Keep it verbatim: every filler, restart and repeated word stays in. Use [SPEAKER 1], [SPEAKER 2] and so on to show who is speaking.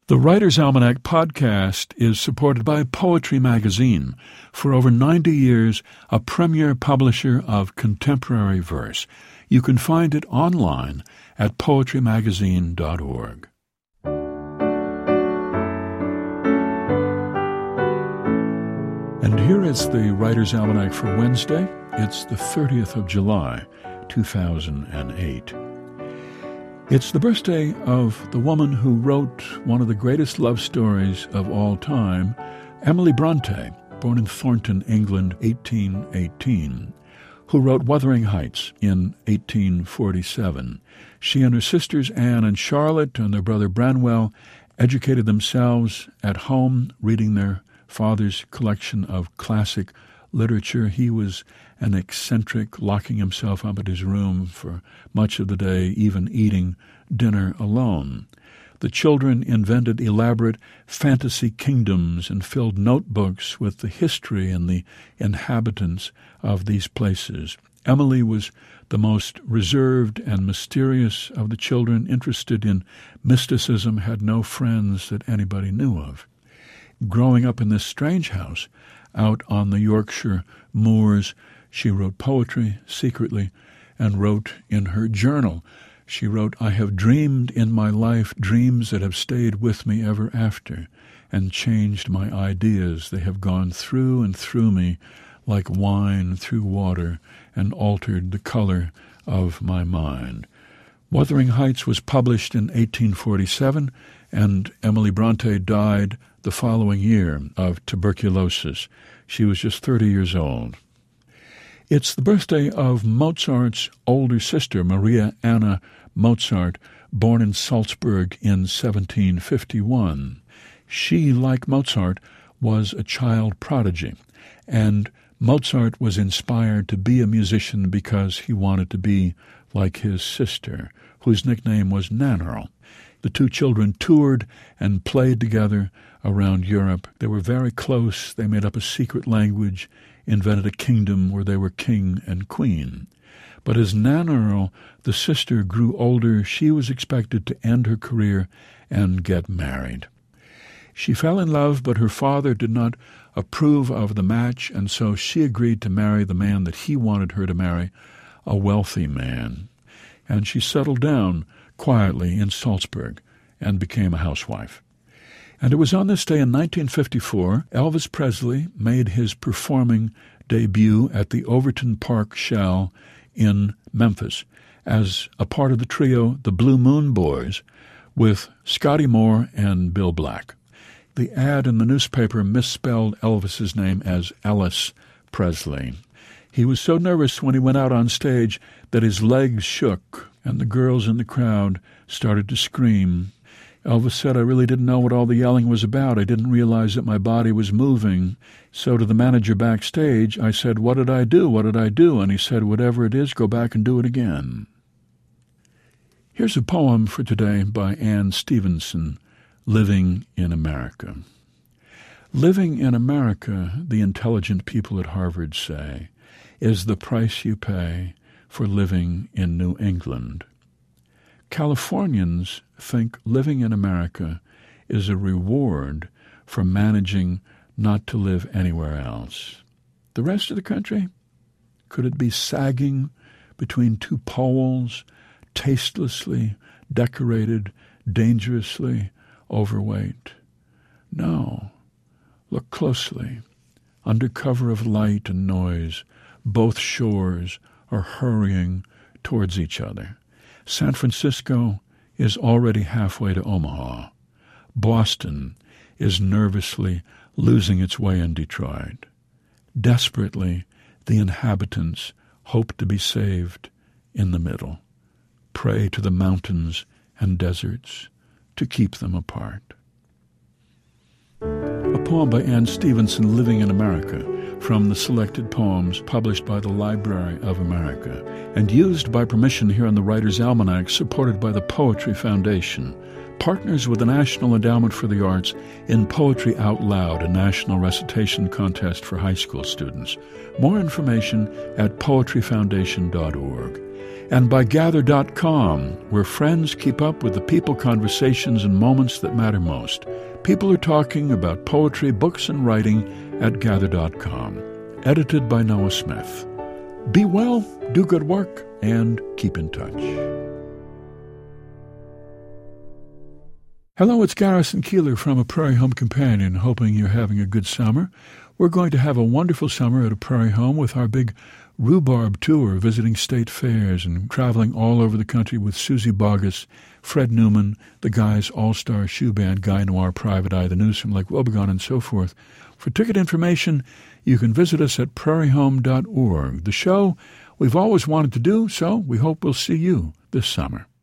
[SPEAKER 1] The Writer's Almanac podcast is supported by Poetry Magazine, for over ninety years a premier publisher of contemporary verse. You can find it online at poetry magazine dot org. And here is the Writer's Almanac for Wednesday. It's the thirtieth of July, two thousand eight. It's the birthday of the woman who wrote one of the greatest love stories of all time, Emily Bronte, born in Thornton, England, eighteen eighteen, who wrote Wuthering Heights in eighteen forty-seven. She and her sisters Anne and Charlotte and their brother Branwell educated themselves at home, reading their father's collection of classic literature. He was an eccentric, locking himself up at his room for much of the day, even eating dinner alone. The children invented elaborate fantasy kingdoms and filled notebooks with the history and the inhabitants of these places. Emily was the most reserved and mysterious of the children, interested in mysticism, had no friends that anybody knew of. Growing up in this strange house out on the Yorkshire moors, she wrote poetry secretly and wrote in her journal. She wrote, "I have dreamed in my life dreams that have stayed with me ever after and changed my ideas. They have gone through and through me like wine through water and altered the color of my mind." Wuthering Heights was published in eighteen forty-seven, and Emily Bronte died the following year of tuberculosis. She was just thirty years old. It's the birthday of Mozart's older sister, Maria Anna Mozart, born in Salzburg in seventeen fifty-one. She, like Mozart, was a child prodigy, and Mozart was inspired to be a musician because he wanted to be like his sister, whose nickname was Nannerl. The two children toured and played together around Europe. They were very close. They made up a secret language, invented a kingdom where they were king and queen. But as Nannerl, the sister, grew older, she was expected to end her career and get married. She fell in love, but her father did not approve of the match, and so she agreed to marry the man that he wanted her to marry, a wealthy man. And she settled down quietly in Salzburg and became a housewife. And it was on this day in nineteen fifty-four, Elvis Presley made his performing debut at the Overton Park Shell in Memphis as a part of the trio The Blue Moon Boys with Scotty Moore and Bill Black. The ad in the newspaper misspelled Elvis's name as Ellis Presley. He was so nervous when he went out on stage that his legs shook, and the girls in the crowd started to scream. Elvis said, "I really didn't know what all the yelling was about. I didn't realize that my body was moving." So to the manager backstage, I said, "What did I do? What did I do?" And he said, "Whatever it is, go back and do it again." Here's a poem for today by Anne Stevenson, Living in America. Living in America, the intelligent people at Harvard say, is the price you pay for living in New England. Californians think living in America is a reward for managing not to live anywhere else. The rest of the country? Could it be sagging between two poles, tastelessly decorated, dangerously overweight? No. Look closely. Under cover of light and noise, both shores are hurrying towards each other. San Francisco is already halfway to Omaha. Boston is nervously losing its way in Detroit. Desperately, the inhabitants hope to be saved in the middle. Pray to the mountains and deserts to keep them apart. A poem by Anne Stevenson, Living in America, from the selected poems published by the Library of America and used by permission here on the Writer's Almanac, supported by the Poetry Foundation, partners with the National Endowment for the Arts in Poetry Out Loud, a national recitation contest for high school students. More information at poetry foundation dot org. and by Gather dot com, where friends keep up with the people, conversations, and moments that matter most. People are talking about poetry, books, and writing at Gather dot com. Edited by Noah Smith. Be well, do good work, and keep in touch. Hello, it's Garrison Keillor from A Prairie Home Companion, hoping you're having a good summer. We're going to have a wonderful summer at A Prairie Home with our big rhubarb tour, visiting state fairs and traveling all over the country with Susie Boggess, Fred Newman, the Guy's All-Star Shoe Band, Guy Noir, Private Eye, the News from Lake Wobegon, and so forth. For ticket information, you can visit us at prairie home dot org. The show we've always wanted to do, so we hope we'll see you this summer.